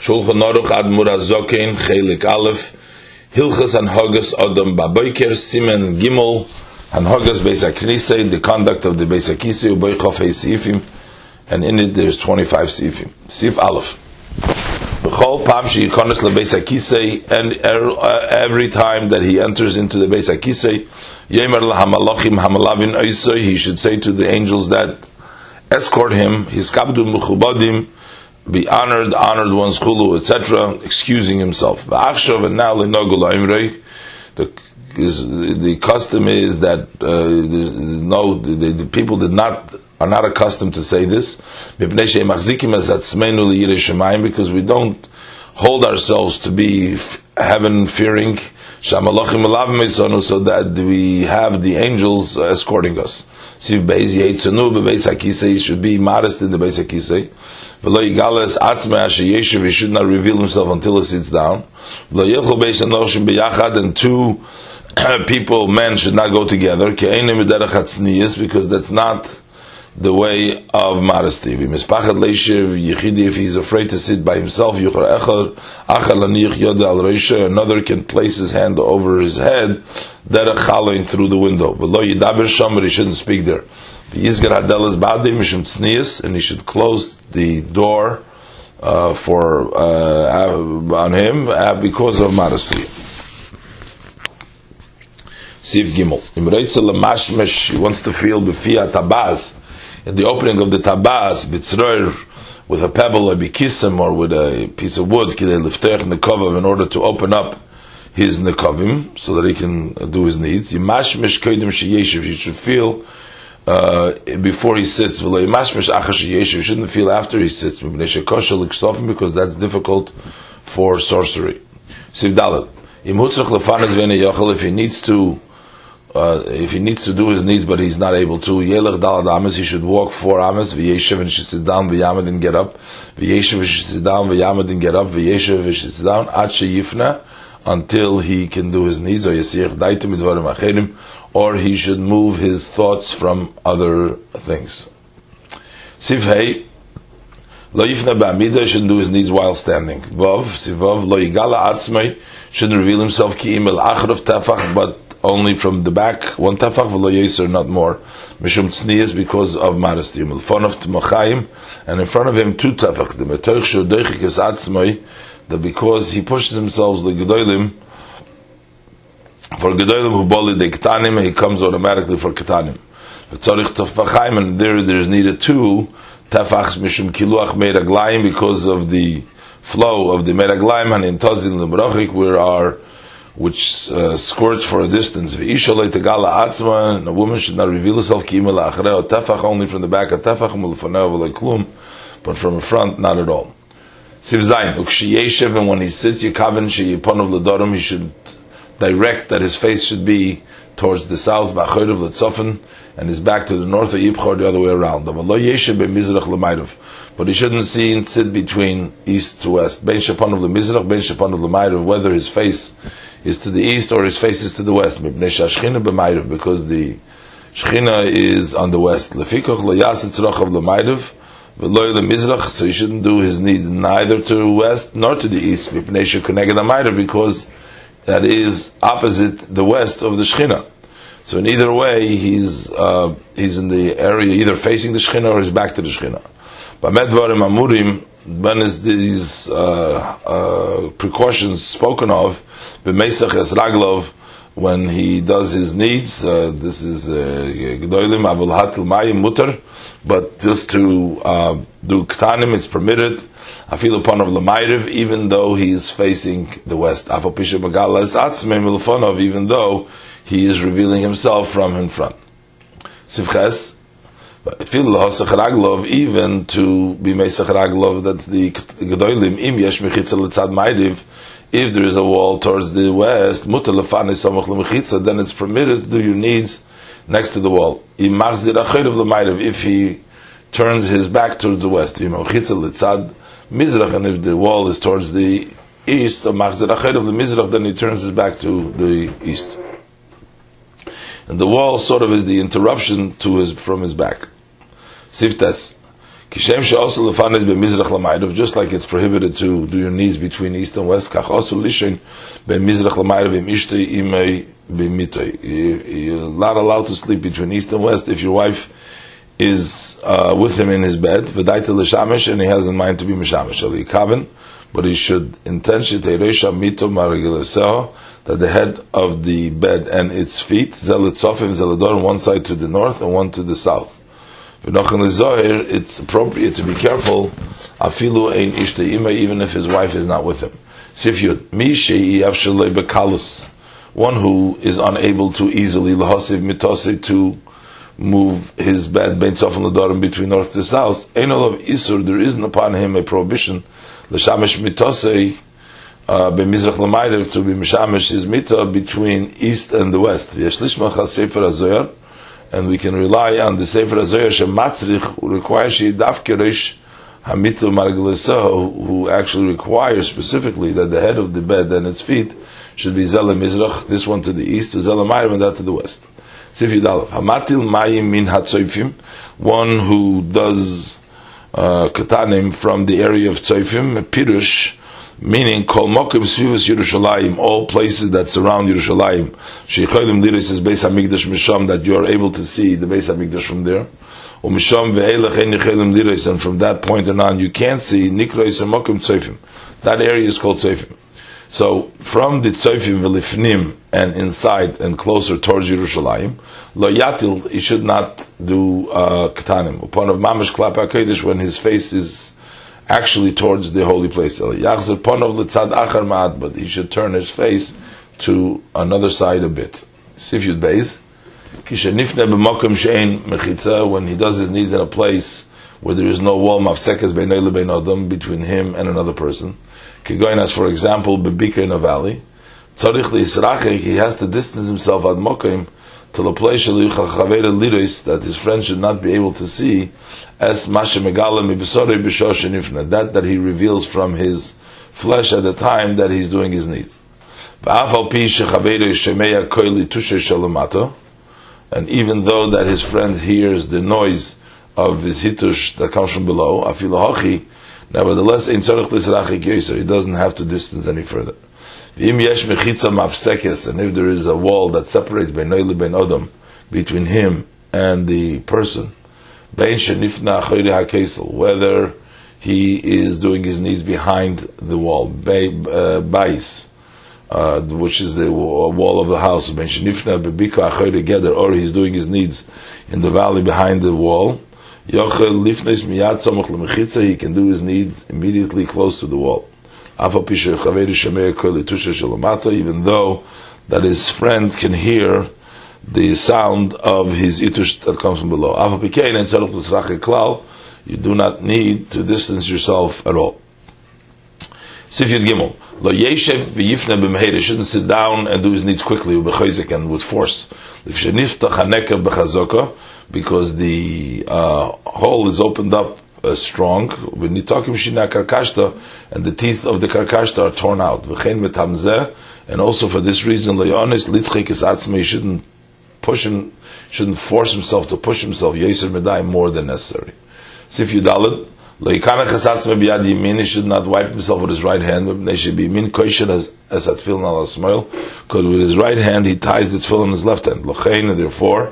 Shulchan Aruch Admur HaZokein Chelik Aleph Hilchos Hanhagas Adam Baboker Simen Gimel Hanhagas Beis HaKnisei, the conduct of the Beis HaKnisei Ubay Chofei Sifim, and in it there's 25 Sifim. Sif Aleph B'chol Pam She'yikonos LeBeis HaKnisei, and every time that he enters into the Beis HaKnisei, Yemer LaHamalachim Hamalavin Oisoi, he should say to the angels that escort him, his Kabdu Mechubadim, be honored ones, chulu, etc., excusing himself. And now the custom is that the people are not accustomed to say this, because we don't hold ourselves to be heaven fearing, so that we have the angels escorting us. He should be modest in the Beis HaKnisei. He should not reveal himself until he sits down. And two people, men, should not go together, because that's not the way of modesty. If he's afraid to sit by himself, another can place his hand over his head, through the window. But he shouldn't speak there. And he should close the door on him because of modesty. Sif Gimel. He wants to feel b'fiyat tabaz, in the opening of the tabaz, bitzroir, with a pebble or bikisim, or with a piece of wood, in order to open up his nekavim, so that he can do his needs. He should feel before he sits. He shouldn't feel after he sits, because that's difficult for sorcery. If he needs to do his needs, but he's not able to, he should walk 4 amas, v'yeshev, and should sit down, v'yamad, and get up, v'yeshev, and should sit down, v'yamad, and get up, v'yeshev, and should sit down, ad sheyifna, until he can do his needs, or he should move his thoughts from other things. Sifhei, lo yifna ba'amida, shouldn't do his needs while standing. Vav, sivav, lo yigala atzmei, shouldn't reveal himself ki imel achrav tafach, but only from the back, 1 tafach, v'lo yeser, not more. Mishum tznias, because of modesty. Milfonov t'machayim, and in front of him 2 tafach. The metoich shu doichik es atzmei, that because he pushes himself the gedolim, for gedolim who boli de ketanim, he comes automatically for ketanim. V'tzorich tafachayim, and there's needed 2 tafachs mishum kiluach meiraglayim, because of the flow of the meiraglayim, and in tozil l'brachik, which squirts for a distance. And a woman should not reveal herself only from the back of tefach, but from the front, not at all. And when he sits, he should direct that his face should be towards the south, and his back to the north, or the other way around. But he shouldn't sit between east to west. Whether his face is to the east or his face is to the west, because the Shechina is on the west. So he shouldn't do his needs neither to the west nor to the east, because that is opposite the west of the Shechina. So in either way, he's in the area either facing the Shechina or his back to the Shechina. When is these precautions spoken of? B'meisach es raglov, when he does his needs, this is gdoilim avul hatil mayim mutar, but just to do ktanim, it's permitted. Afil upon of lamayriv, even though he is facing the west. Afal pisha magala es atzmei milfonov, even though he is revealing himself from in front. Sivches. Even to be Mesach Raglov, that's the Gedolim, Im Yesh Mechitza L'tzad Ma'ariv, if there is a wall towards the west, Mutar Lefani Samach L'Mechitza, then it's permitted to do your needs next to the wall. Im Machzir Achoyrav L'Ma'ariv, if he turns his back towards the west, Im Mechitza L'tzad Mizrach, and if the wall is towards the east, or Machzir Achoyrav L'Mizrach, then he turns his back to the east. And the wall sort of is the interruption from his back. Siftas Kishem she'osu lefanet b'mizrach l'mayrav, just like it's prohibited to do your knees between east and west, kach osu lishin b'mizrach l'mayrav b'mishtei imei b'mitoi. You're not allowed to sleep between east and west if your wife is with him in his bed, v'daita l'shamesh, and he has in mind to be mishamesh, ali kaven, but he should intention te'reisha mito maragileseho, that the head of the bed and its feet, zelet sofim, zelador, one side to the north and one to the south. It's appropriate to be careful, afilu ein ishta ima, even if his wife is not with him. Sifyud, mi shei yafshalei bekalus, one who is unable to easily lahasiv mitose, to move his bed bein sof and ladorim, between north to south. Ein olav isur, there isn't upon him a prohibition l'shamesh mitose b'mizrach l'mayrav, to be mishamesh his mita between east and the west. V'yashlishmach ha-sefer ha-zoyar, and we can rely on the Sefer HaZohar shematzrich, who requires she'idavke reish hamitu margleseho, who actually requires specifically that the head of the bed and its feet should be zela mizrach, this one to the east, to zela mayim, and that to the west. Sif Yudalef, hamatil mayim min hatzoifim, one who does katanim from the area of tzoifim, pirush, meaning kol mokim svivus Yerushalayim, all places that surround Yerushalayim, sheikolim liris is Beis Hamikdash misham, that you are able to see the Beis Hamikdash from there, umisham ve'elach ein yichelim liris, and from that point on you can't see nikrois and mokim tzoifim. That area is called tzoifim. So from the tzoifim v'lifnim, and inside and closer towards Yerushalayim, lo yatil, he should not do katanim upon of mamash klap hakodesh, when his face is actually towards the holy place. But he should turn his face to another side a bit. Sifyud Beis, when he does his needs in a place where there is no wall between him and another person. As for example, in a valley, he has to distance himself ad mokim to the place that his friend should not be able to see, as that he reveals from his flesh at the time that he's doing his need. And even though that his friend hears the noise of his hitush that comes from below, nevertheless, he doesn't have to distance any further. And if there is a wall that separates between him and the person, whether he is doing his needs behind the wall, which is the wall of the house, or he's doing his needs in the valley behind the wall, he can do his needs immediately close to the wall. Even though that his friend can hear the sound of his itush that comes from below. You do not need to distance yourself at all. Sifyud Gimel, he shouldn't sit down and do his needs quickly and with force, because the hole is opened up strong, and the teeth of the karkashta are torn out. And also for this reason, he shouldn't force himself to push himself more than necessary. Sifyud Daled, he should not wipe himself with his right hand, because with his right hand he ties the tefillin in his left hand. Therefore,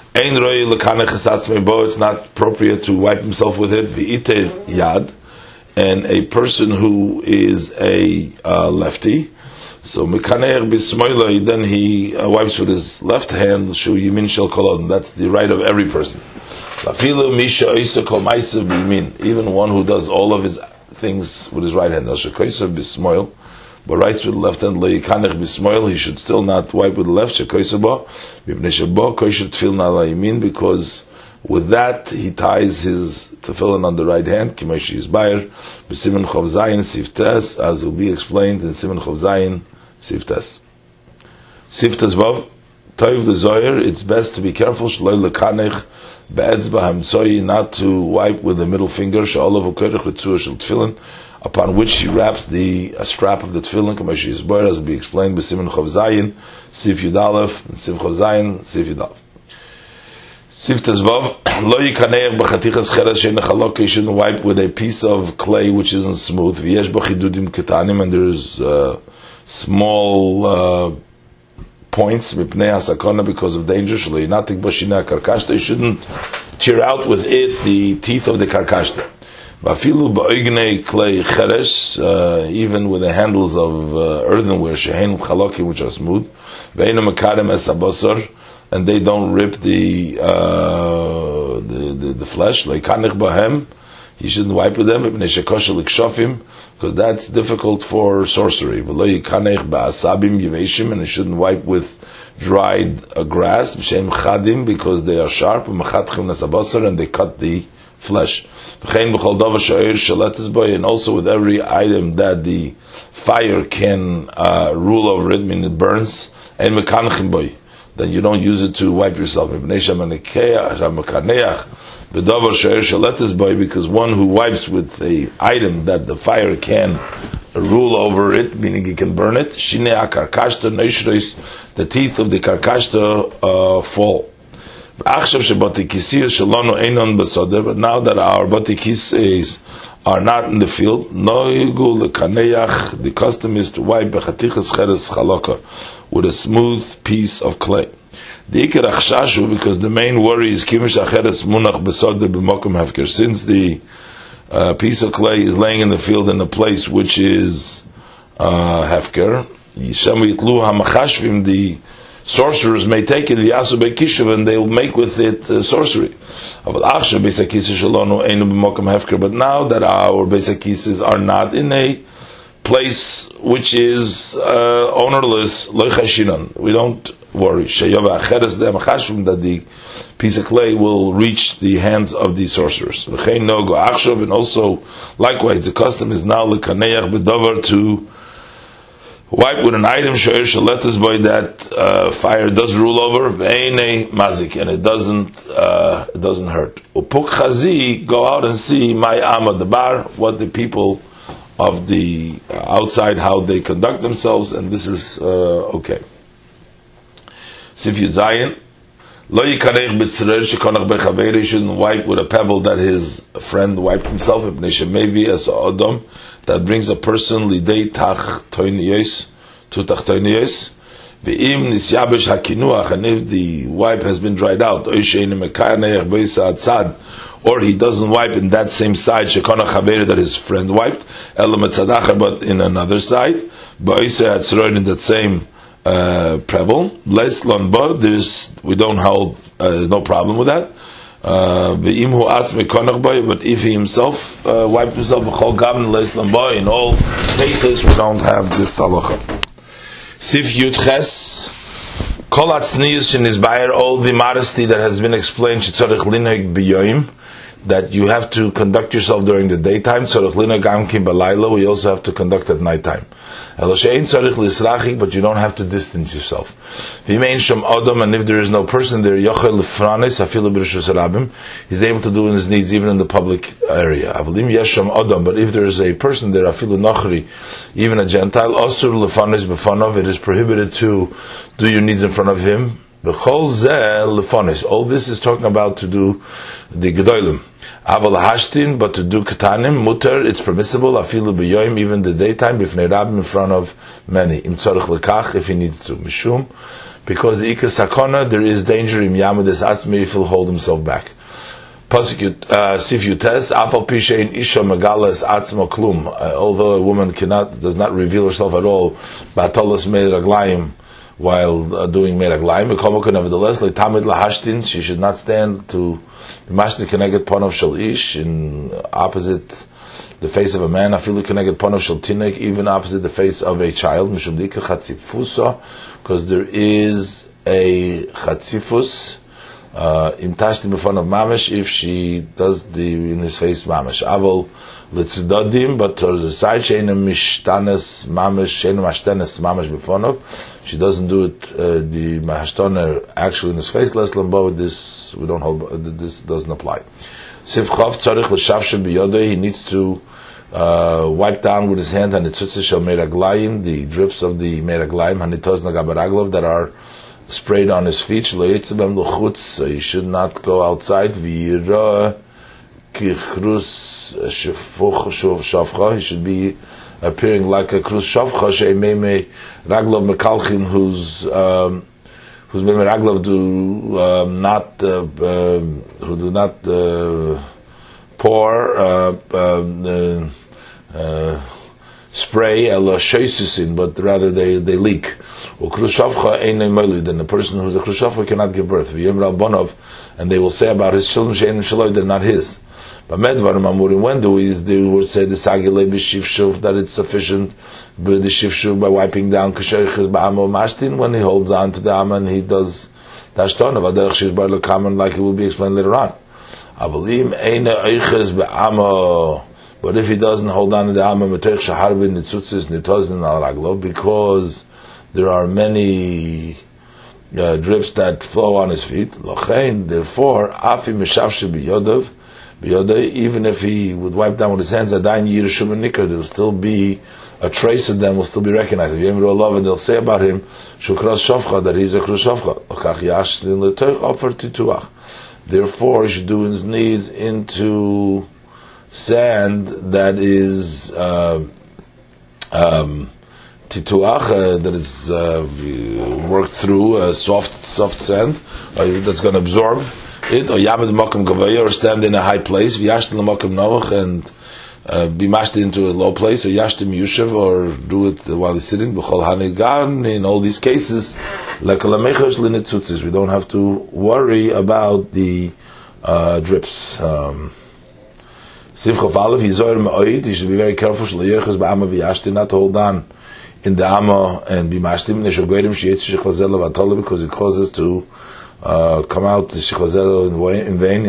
it's not appropriate to wipe himself with it. Yad, and a person who is a lefty, so then he wipes with his left hand. That's the right of every person. Even one who does all of his things with his right hand, but writes with the left hand, he should still not wipe with the left, because with that he ties his tefillin on the right hand, as will be explained in Siman Chov Zayin Siftes. Siftes Vav, Toiv the Zoyer, it's best to be careful, not to wipe with the middle finger, upon which he wraps the strap of the tefillin, as will be explained by Siman Chov Zayin, Sif Yudalef, and Siman Chov Zayin, Sif Yudalef. Siftas Vav, Lo Yikaneach B'chatichas Cheres She'en Chalok, you shouldn't wipe with a piece of clay which isn't smooth. V'yesh B'chidudim Ketanim, and there's small points, Mipnei HaSakona, because of danger. Shelo Yinatik B'shinei HaKarkashta, you shouldn't tear out with it the teeth of the Karkashta. V'afilu B'oignei Klei Cheres, even with the handles of earthenware, She'en Chalokim, which are smooth. V'einu Mekarim Es HaBosar, and they don't rip the flesh. Like kanich bahem, you shouldn't wipe with them. Because that's difficult for sorcery. And you shouldn't wipe with dried grass, because they are sharp, and they cut the flesh. And also with every item that the fire can rule over it, meaning it burns, then you don't use it to wipe yourself. Because one who wipes with the item that the fire can rule over it, meaning it can burn it, the teeth of the karkashta fall. But now that our batikis are not in the field, the custom is to wipe with a smooth piece of clay. Because the main worry is since the piece of clay is laying in the field in a place which is hefker, the sorcerers may take it and they'll make with it sorcery. But now that our Beisakis are not in a place which is ownerless, we don't worry that the piece of clay will reach the hands of the sorcerers. And also, likewise, the custom is now to wipe with an item that fire does rule over, mazik, and it doesn't hurt. Go out and see my amad the bar, what the people of the outside, how they conduct themselves, and this is okay. Sif Yud Zayin, Lo Yikanech B'tzrer Shekonach B'chaveri, shouldn't wipe with a pebble that his friend wiped himself. Ibn Shemevi as Odom, that brings a person lidei tach toiniyos to tach toiniyos. Ve'im nisyabesh hakinuach, and if the wipe has been dried out, or he doesn't wipe in that same side shekonach chaveri that his friend wiped, but in another side, in that same pebble, we don't hold no problem with that. But if he himself wiped himself in all cases, we don't have this halacha. Sif Yud Ches, Kol Atznius in his Bayer, all the modesty that has been explained, Shetzorich Lineg B'yoyim, that you have to conduct yourself during the daytime. Tzorich Lineg Amkim B'layla, we also have to conduct at nighttime. But you don't have to distance yourself. And if there is no person there, he's able to do his needs even in the public area. But if there is a person there, even a Gentile, it is prohibited to do your needs in front of him. All this is talking about to do the Gedolim. But to do katanim, mutter, it's permissible, afilu b'yoyim, even the daytime, b'fnei rabim, in front of many, im tzorich lekach, if he needs to, mishum, because the ikas sakona, there is danger, im yamades atzmi, if he'll hold himself back. Sif Yutes, afal pishein isha megalas atzmo klum, although a woman does not reveal herself at all, ba'atolas meir aglayim, while doing meraglaim, nevertheless, letamid lahashtin, she should not stand to mashti keneged panav shel ish, in opposite the face of a man, afilu keneged panav shel tinek, even opposite the face of a child, mishum dika chatzifusa, because there is a chatzifus im tashti b'fanav mamash, if she does in his face mamash. Aval l'tzidadim, but to the side, she'ena mishtanes mamash, she'ena mashtanes mamash b'fanav, she doesn't do it, the mahashtoner actually in his face, less lambo, this we don't hold, this doesn't apply. Sif chav tzarich l'shavshem b'yodei, he needs to wipe down with his hand and the tzutzah shel meraglayim, the drips of the meraglayim, hanitos nagabaraglav, that are sprayed on his feet. So he should not go outside. He should be appearing like a krus shavcha she'emei raglov mekalchin, whose raglov who do not pour spray ela sheisisin, but rather they leak. Or krus shavcha einay molid, and the person who's a krus shavcha cannot give birth. V'yemra bonov, and they will say about his children she'enim shaloi, they're not his. But medvarim amurim, when do we would say the sagile b'shivshuv, that it's sufficient by the shivshuv by wiping down k'sheiches ba'amo mashtin, when he holds on to the amma and he does tashton of aderech shishbar l'kamen, like it will be explained later on. Avalim eina eiches ba'amo, but if he doesn't hold on to the amma metoich shaharbin nitzutzis nitozin al raglo, because there are many drips that flow on his feet, lochein, therefore afi mishavshe b'yodav, even if he would wipe down with his hands, there'll still be a trace of them, will still be recognized. And they'll say about him, that he's a krus shavcha. Therefore, he should do his needs into sand that is tituach, that is worked through soft sand that's going to absorb it, or yamad makam gavaya, or stand in a high place, v'yashtim l'makam novach, and be mashed into a low place, or yashtim yushav, or do it while he's sitting. B'chol hanigan, in all these cases, lekalamechash linetzutzis, we don't have to worry about the drips. Sivchof Aleph, yizoyer me'oid, he should be very careful, sh'le'yechaz ba'ama v'yashtim, not to hold on in the amma and be mashtim, because it causes to come out the shichazero in vain,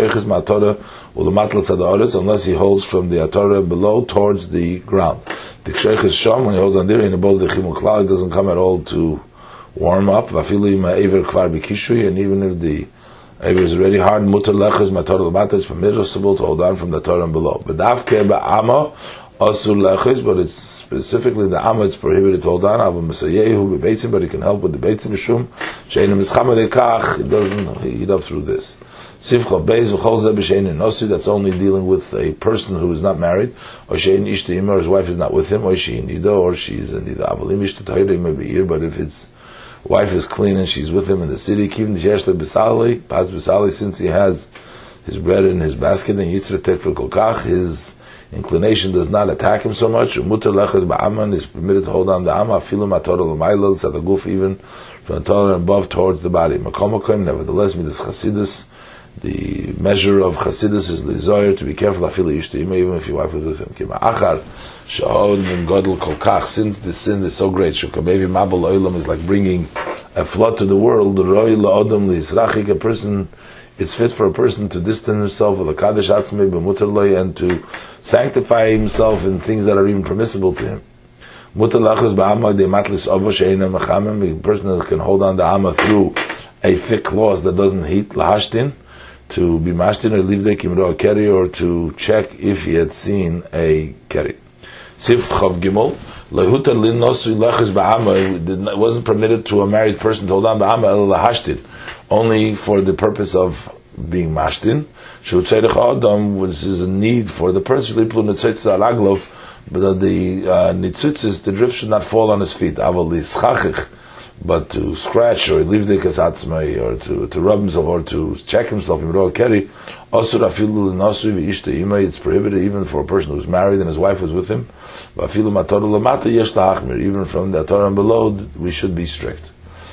unless he holds from the atorah below towards the ground. The ksheich is sham, when he holds on there in the bowl the chimul klal, it doesn't come at all to warm up. And even if the aver is already hard, mutar lechaz matorah l'mata, it's permissible to hold on from the torah below. But davke ba'ama asur lechaz, but it's specifically the amma, it's prohibited to hold on. But he can help with the beitzim mishum she'enim mischama dekach, it doesn't heat up through this. Sivcha beis v'chol zeh b'she'enim nosu, that's only dealing with a person who is not married, or she'ein ishta ima, or his wife is not with him, or she'ein nido, or she's in nido. Avalim ishta tahira ima be'ir, but if his wife is clean and she's with him in the city, kivin she'esh le'b'sali, pas b'sali, since he has his bread in his basket, and yitzra tekva kolkach, his inclination does not attack him so much. Mutar lechaz ba'aman, is permitted to hold on the amma, afilu matorah l'mayla, tzadaguf, even from the Torah above towards the body. Makom, nevertheless, midas chasidus, the measure of chasidus is lizoyer, to be careful, afilu yishtaima, even if your wife is with him. Kima achar sha'od min godel kolkach, since the sin is so great, shukamevi mabel oilam is like bringing a flood to the world. Roi la'odam li'israchik, a person, it's fit for a person to distance himself and to sanctify himself in things that are even permissible to him. A person that can hold on the amma through a thick cloth that doesn't heat, lahashtin, to be mashtin or leave the kimro keri, or to check if he had seen a keri. Sif chav gimel. It wasn't permitted to a married person to hold on ba'ama el lahashtin, only for the purpose of being mashtin. Which is a need for the person, but the nitzutzis, the drip should not fall on his feet. But to scratch or leave the kasatzmai, or to rub himself, or to check himself, it's prohibited even for a person who's married and his wife was with him. Even from the Torah and below, we should be strict.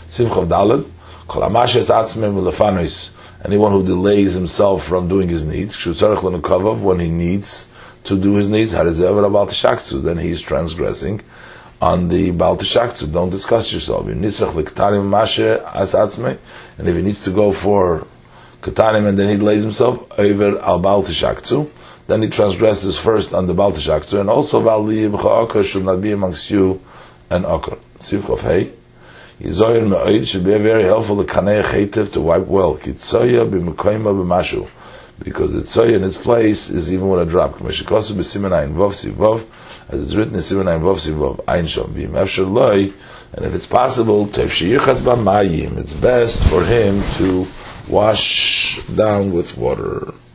Anyone who delays himself from doing his needs, when he needs to do his needs, then he is transgressing on the Baal Teshaktu. Don't discuss yourself. And if he needs to go for Katanim and then he delays himself over al Baal Teshaktu, then he transgresses first on the Baal Teshaktu, and also Baal Li'ibcha should not be amongst you and Akar. Sivchof Hey. Yizoyer me'oid should be very helpful to kanei chetev, to wipe well. Kitzoya b'mekoyma b'mashu, because the tzoya in its place is even with a drop. As it's written in Siman Ayin Vov Sivov, Ayin Shom. V'im efshar loy And if it's possible, it's best for him to wash down with water.